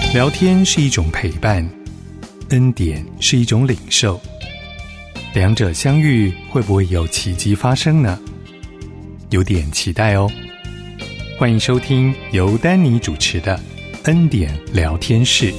聊天是一种陪伴，恩典是一种领受，两者相遇会不会有奇迹发生呢？有点期待哦。欢迎收听由丹尼主持的恩典聊天室。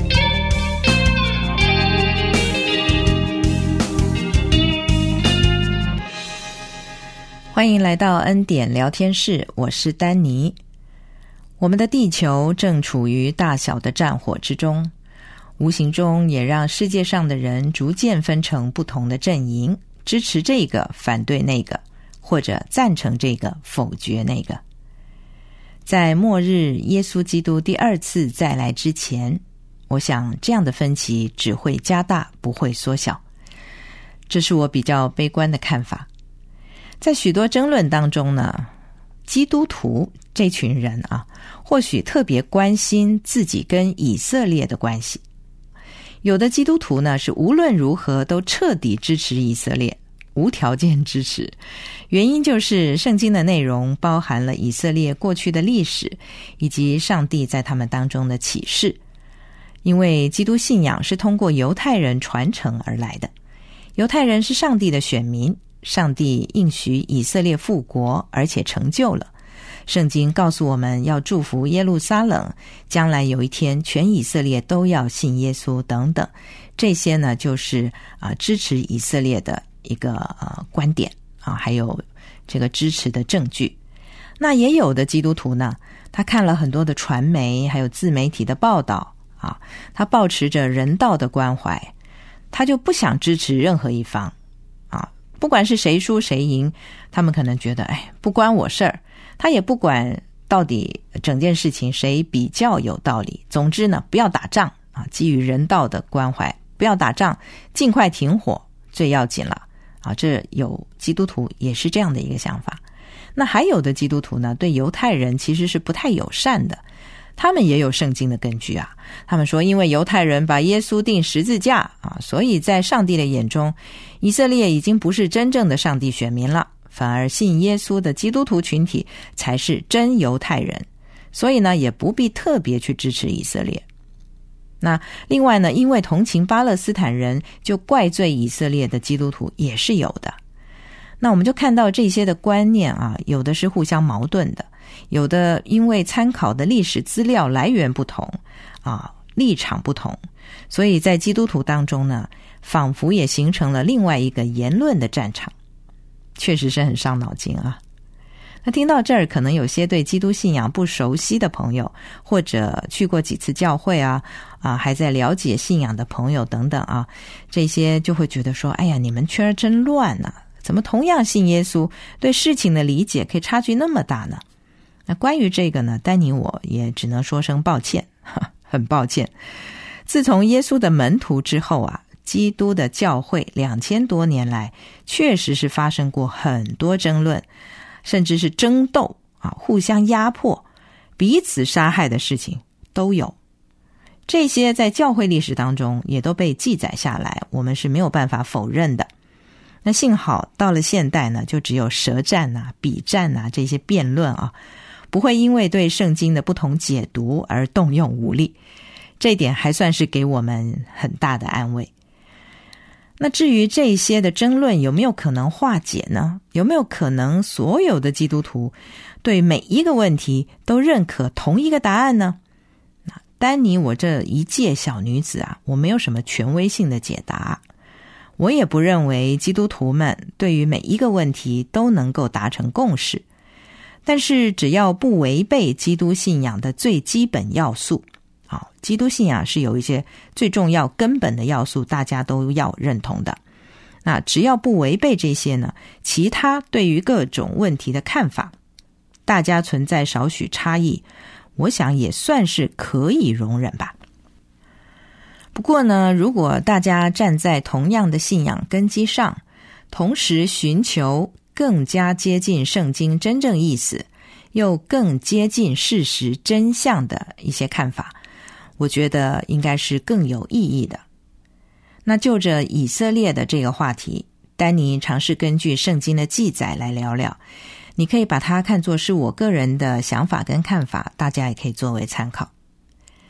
欢迎来到恩典聊天室，我是丹尼。我们的地球正处于大小的战火之中，无形中也让世界上的人逐渐分成不同的阵营，支持这个，反对那个，或者赞成这个，否决那个。在末日耶稣基督第二次再来之前，我想这样的分歧只会加大，不会缩小。这是我比较悲观的看法。在许多争论当中呢，基督徒这群人或许特别关心自己跟以色列的关系。有的基督徒呢，是无论如何都彻底支持以色列，无条件支持。原因就是圣经的内容包含了以色列过去的历史，以及上帝在他们当中的启示。因为基督信仰是通过犹太人传承而来的，犹太人是上帝的选民，上帝应许以色列复国，而且成就了。圣经告诉我们要祝福耶路撒冷，将来有一天全以色列都要信耶稣等等。这些呢，就是支持以色列的一个观点还有这个支持的证据。那也有的基督徒呢，他看了很多的传媒还有自媒体的报道他抱持着人道的关怀，他就不想支持任何一方不管是谁输谁赢，他们可能觉得不关我事儿，他也不管到底整件事情谁比较有道理。总之呢，不要打仗基于人道的关怀，不要打仗，尽快停火最要紧了这有基督徒也是这样的一个想法。那还有的基督徒呢，对犹太人其实是不太友善的。他们也有圣经的根据他们说因为犹太人把耶稣钉十字架所以在上帝的眼中，以色列已经不是真正的上帝选民了，反而信耶稣的基督徒群体才是真犹太人，所以呢也不必特别去支持以色列。那另外呢，因为同情巴勒斯坦人就怪罪以色列的基督徒也是有的。那我们就看到这些的观念有的是互相矛盾的，有的因为参考的历史资料来源不同立场不同，所以在基督徒当中呢，仿佛也形成了另外一个言论的战场，确实是很伤脑筋那听到这儿，可能有些对基督信仰不熟悉的朋友，或者去过几次教会还在了解信仰的朋友等等这些就会觉得说，哎呀，你们圈儿真乱怎么同样信耶稣，对事情的理解可以差距那么大呢？那关于这个呢，丹尼我也只能说声抱歉很抱歉。自从耶稣的门徒之后基督的教会2000多年来确实是发生过很多争论，甚至是争斗互相压迫，彼此杀害的事情都有。这些在教会历史当中也都被记载下来，我们是没有办法否认的。那幸好到了现代呢，就只有舌战笔战这些辩论不会因为对圣经的不同解读而动用武力，这一点还算是给我们很大的安慰。那至于这些的争论有没有可能化解呢？有没有可能所有的基督徒对每一个问题都认可同一个答案呢？丹尼我这一介小女子我没有什么权威性的解答，我也不认为基督徒们对于每一个问题都能够达成共识，但是只要不违背基督信仰的最基本要素基督信仰是有一些最重要根本的要素大家都要认同的，那只要不违背这些呢，其他对于各种问题的看法大家存在少许差异，我想也算是可以容忍吧。不过呢，如果大家站在同样的信仰根基上，同时寻求更加接近圣经真正意思，又更接近事实真相的一些看法，我觉得应该是更有意义的。那就着以色列的这个话题，丹尼尝试根据圣经的记载来聊聊，你可以把它看作是我个人的想法跟看法，大家也可以作为参考。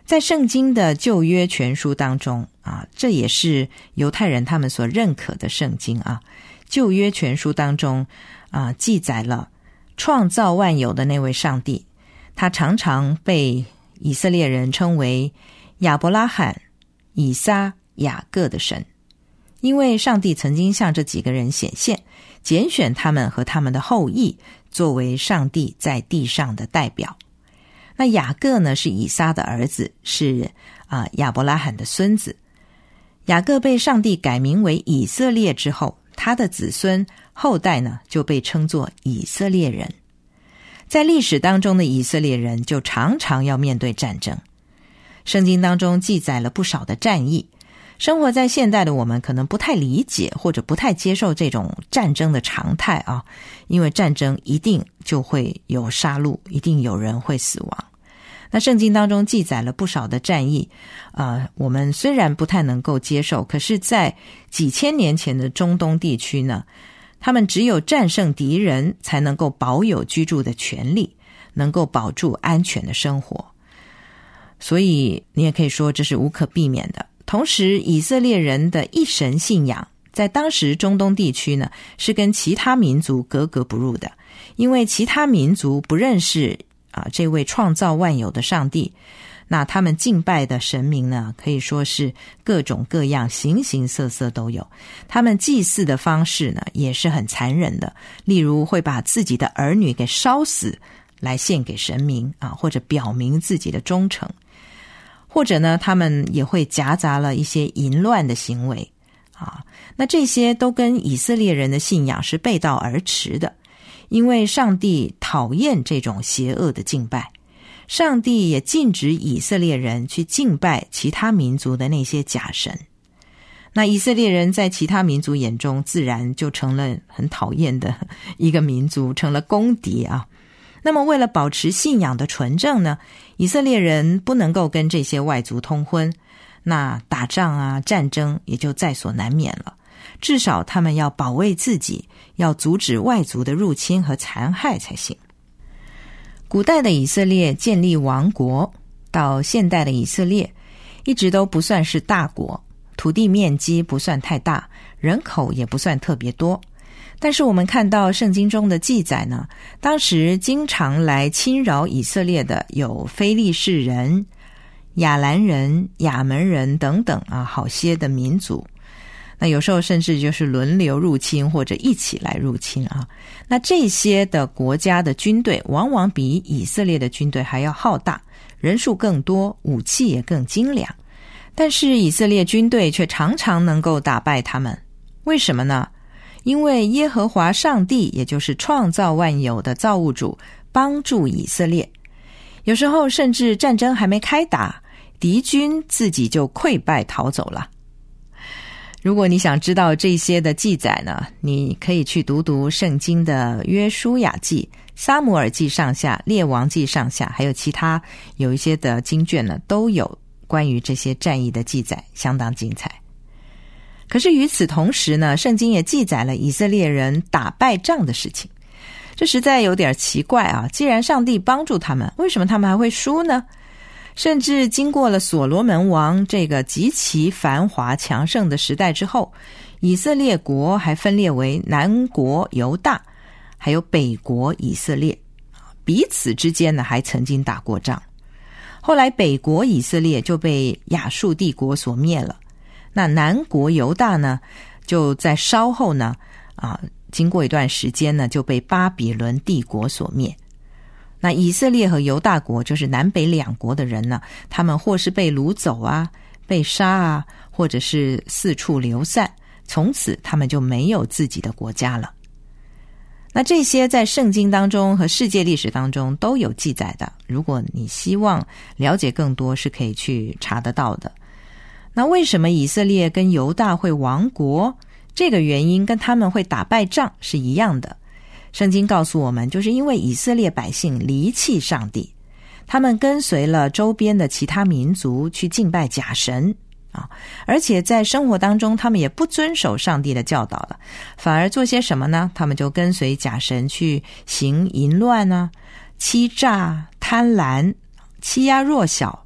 在圣经的旧约全书当中啊，这也是犹太人他们所认可的圣经啊。旧约全书当中啊，记载了创造万有的那位上帝，他常常被以色列人称为亚伯拉罕、以撒、雅各的神，因为上帝曾经向这几个人显现，拣选他们和他们的后裔作为上帝在地上的代表。那雅各呢，是以撒的儿子，是亚伯拉罕的孙子。雅各被上帝改名为以色列之后，他的子孙后代呢就被称作以色列人。在历史当中的以色列人就常常要面对战争，圣经当中记载了不少的战役。生活在现代的我们可能不太理解或者不太接受这种战争的常态啊，因为战争一定就会有杀戮，一定有人会死亡。那圣经当中记载了不少的战役，我们虽然不太能够接受，可是在几千年前的中东地区呢，他们只有战胜敌人才能够保有居住的权利，能够保住安全的生活。所以你也可以说这是无可避免的。同时以色列人的一神信仰在当时中东地区呢，是跟其他民族格格不入的，因为其他民族不认识这位创造万有的上帝，那他们敬拜的神明呢，可以说是各种各样，形形色色都有。他们祭祀的方式呢，也是很残忍的，例如会把自己的儿女给烧死来献给神明或者表明自己的忠诚。或者呢，他们也会夹杂了一些淫乱的行为那这些都跟以色列人的信仰是背道而驰的，因为上帝讨厌这种邪恶的敬拜，上帝也禁止以色列人去敬拜其他民族的那些假神。那以色列人在其他民族眼中自然就成了很讨厌的一个民族，成了公敌那么为了保持信仰的纯正呢，以色列人不能够跟这些外族通婚，那打仗战争也就在所难免了。至少他们要保卫自己，要阻止外族的入侵和残害才行。古代的以色列建立王国，到现代的以色列一直都不算是大国，土地面积不算太大，人口也不算特别多。但是我们看到圣经中的记载呢，当时经常来侵扰以色列的有非利士人、亚兰人、亚门人等等好些的民族。那有时候甚至就是轮流入侵或者一起来入侵那这些的国家的军队往往比以色列的军队还要浩大，人数更多，武器也更精良。但是以色列军队却常常能够打败他们。为什么呢？因为耶和华上帝，也就是创造万有的造物主，帮助以色列。有时候甚至战争还没开打，敌军自己就溃败逃走了。如果你想知道这些的记载呢，你可以去读读圣经的约书亚记、撒母耳记上下、列王记上下，还有其他有一些的经卷呢，都有关于这些战役的记载，相当精彩。可是与此同时呢，圣经也记载了以色列人打败仗的事情。这实在有点奇怪既然上帝帮助他们，为什么他们还会输呢？甚至经过了所罗门王这个极其繁华强盛的时代之后，以色列国还分裂为南国犹大还有北国以色列，彼此之间呢还曾经打过仗。后来北国以色列就被亚述帝国所灭了，那南国犹大呢，就在稍后呢经过一段时间呢，就被巴比伦帝国所灭。那以色列和犹大国，就是南北两国的人呢，他们或是被掳走被杀或者是四处流散，从此他们就没有自己的国家了。那这些在圣经当中和世界历史当中都有记载的，如果你希望了解更多，是可以去查得到的。那为什么以色列跟犹大会亡国？这个原因跟他们会打败仗是一样的。圣经告诉我们，就是因为以色列百姓离弃上帝，他们跟随了周边的其他民族去敬拜假神而且在生活当中他们也不遵守上帝的教导了，反而做些什么呢？他们就跟随假神去行淫乱欺诈、贪婪、欺压弱小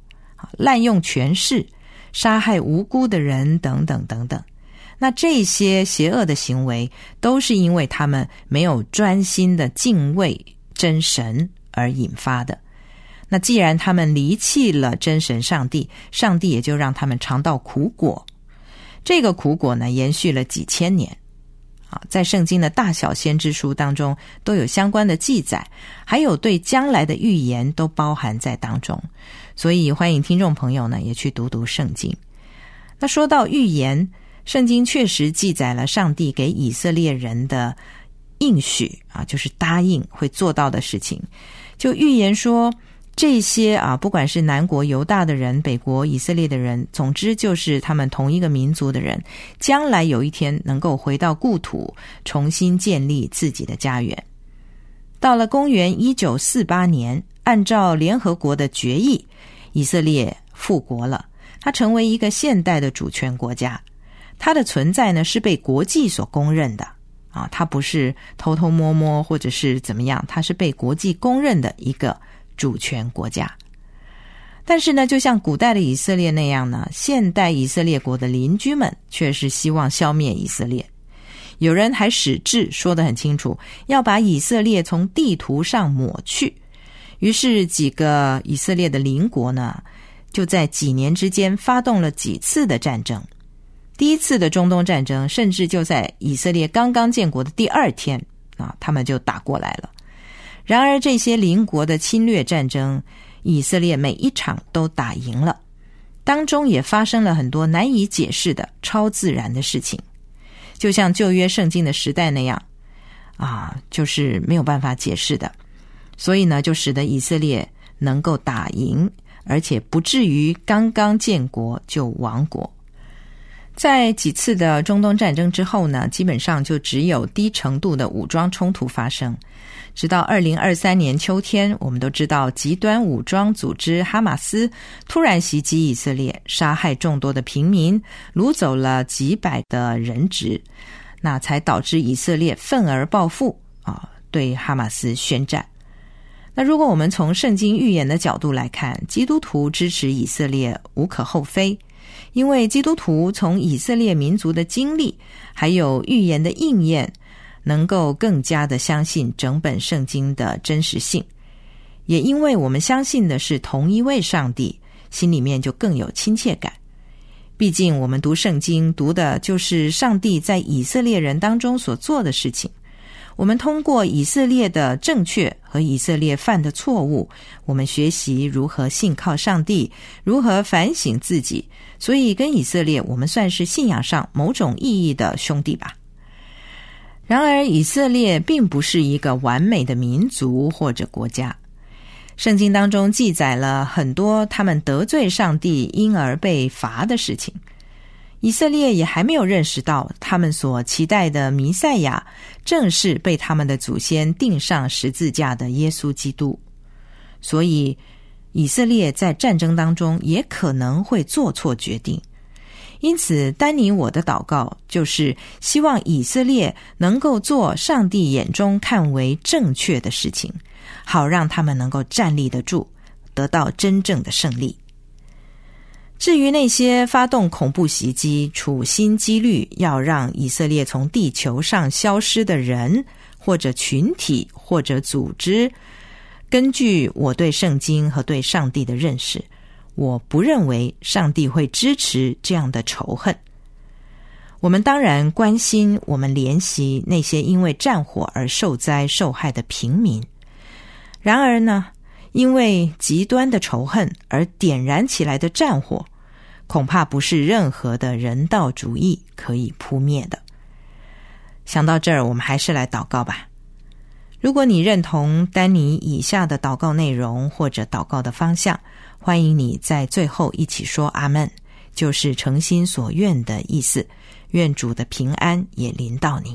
滥用权势，杀害无辜的人等等等等。那这些邪恶的行为都是因为他们没有专心的敬畏真神而引发的。那既然他们离弃了真神上帝，上帝也就让他们尝到苦果。这个苦果呢，延续了几千年。在圣经的大小先知书当中都有相关的记载，还有对将来的预言都包含在当中。所以欢迎听众朋友呢也去读读圣经。那说到预言，圣经确实记载了上帝给以色列人的应许就是答应会做到的事情。就预言说这些不管是南国犹大的人，北国以色列的人，总之就是他们同一个民族的人，将来有一天能够回到故土，重新建立自己的家园。到了公元1948年，按照联合国的决议，以色列复国了，它成为一个现代的主权国家。它的存在呢是被国际所公认的它不是偷偷摸摸或者是怎么样，它是被国际公认的一个主权国家。但是呢，就像古代的以色列那样呢，现代以色列国的邻居们却是希望消灭以色列。有人还使志说得很清楚，要把以色列从地图上抹去。于是几个以色列的邻国呢，就在几年之间发动了几次的战争。第一次的中东战争甚至就在以色列刚刚建国的第2天他们就打过来了。然而这些邻国的侵略战争，以色列每一场都打赢了，当中也发生了很多难以解释的超自然的事情，就像旧约圣经的时代那样就是没有办法解释的。所以呢，就使得以色列能够打赢，而且不至于刚刚建国就亡国。在几次的中东战争之后呢，基本上就只有低程度的武装冲突发生。直到2023年秋天，我们都知道极端武装组织哈马斯突然袭击以色列，杀害众多的平民，掳走了几百的人质，那才导致以色列愤而报复对哈马斯宣战。那如果我们从圣经预言的角度来看，基督徒支持以色列无可厚非，因为基督徒从以色列民族的经历还有预言的应验，能够更加的相信整本圣经的真实性。也因为我们相信的是同一位上帝，心里面就更有亲切感。毕竟我们读圣经读的就是上帝在以色列人当中所做的事情，我们通过以色列的正确和以色列犯的错误，我们学习如何信靠上帝，如何反省自己，所以跟以色列我们算是信仰上某种意义的兄弟吧。然而以色列并不是一个完美的民族或者国家，圣经当中记载了很多他们得罪上帝因而被罚的事情。以色列也还没有认识到他们所期待的弥赛亚正是被他们的祖先钉上十字架的耶稣基督，所以以色列在战争当中也可能会做错决定。因此丹尼我的祷告就是希望以色列能够做上帝眼中看为正确的事情，好让他们能够站立得住，得到真正的胜利。至于那些发动恐怖袭击、处心积虑要让以色列从地球上消失的人或者群体或者组织，根据我对圣经和对上帝的认识，我不认为上帝会支持这样的仇恨。我们当然关心，我们怜惜那些因为战火而受灾受害的平民。然而呢，因为极端的仇恨而点燃起来的战火，恐怕不是任何的人道主义可以扑灭的。想到这儿，我们还是来祷告吧。如果你认同丹尼以下的祷告内容或者祷告的方向，欢迎你在最后一起说阿们，就是诚心所愿的意思。愿主的平安也临到你。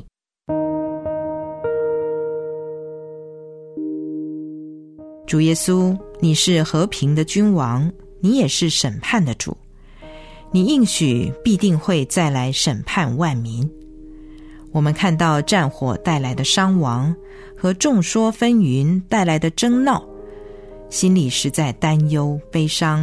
主耶稣，你是和平的君王，你也是审判的主，你应许必定会再来审判万民。我们看到战火带来的伤亡和众说纷纭带来的争闹，心里实在担忧悲伤，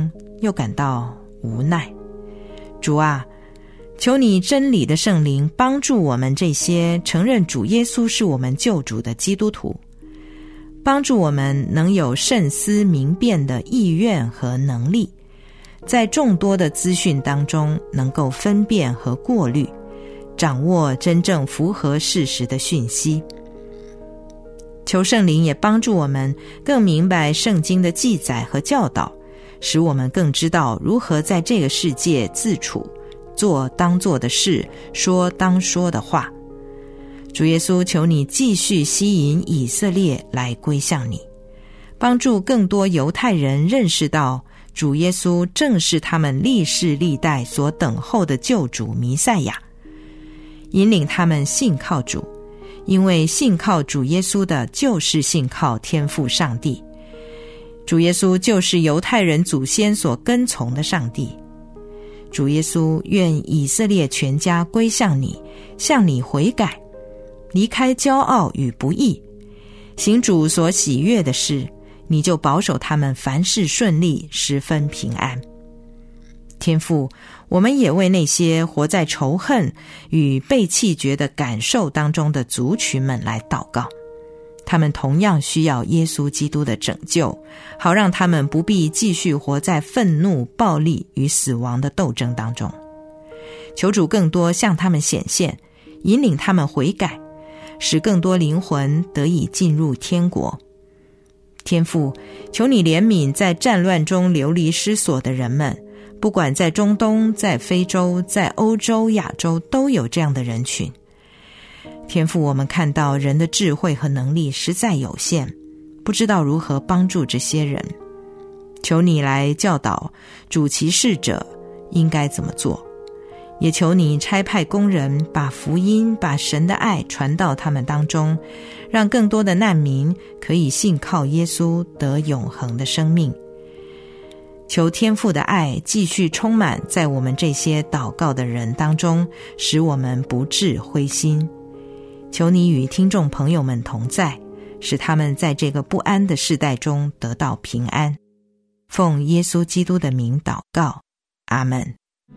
又感到无奈。主啊，求你真理的圣灵帮助我们这些承认主耶稣是我们救主的基督徒，帮助我们能有慎思明辨的意愿和能力，在众多的资讯当中能够分辨和过滤，掌握真正符合事实的讯息。求圣灵也帮助我们更明白圣经的记载和教导，使我们更知道如何在这个世界自处，做当做的事，说当说的话。主耶稣，求你继续吸引以色列来归向你，帮助更多犹太人认识到主耶稣正是他们历世历代所等候的救主弥赛亚，引领他们信靠主，因为信靠主耶稣的就是信靠天父上帝。主耶稣就是犹太人祖先所跟从的上帝。主耶稣，愿以色列全家归向你，向你悔改，离开骄傲与不义，行主所喜悦的事，你就保守他们凡事顺利，十分平安。天父，我们也为那些活在仇恨与被弃绝的感受当中的族群们来祷告，他们同样需要耶稣基督的拯救，好让他们不必继续活在愤怒、暴力与死亡的斗争当中。求主更多向他们显现，引领他们悔改，使更多灵魂得以进入天国。天父，求你怜悯在战乱中流离失所的人们，不管在中东、在非洲、在欧洲、亚洲，都有这样的人群。天父，我们看到人的智慧和能力实在有限，不知道如何帮助这些人。求你来教导主其事者应该怎么做，也求你差派工人把福音、把神的爱传到他们当中，让更多的难民可以信靠耶稣得永恒的生命。求天父的爱继续充满在我们这些祷告的人当中，使我们不致灰心。求你与听众朋友们同在，使他们在这个不安的世代中得到平安。奉耶稣基督的名祷告，阿们。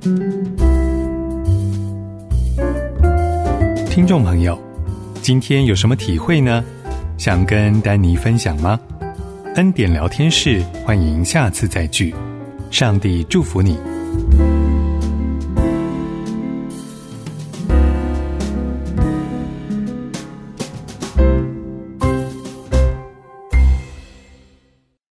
听众朋友，今天有什么体会呢？想跟丹妮分享吗？恩典聊天室，欢迎下次再聚。上帝祝福你。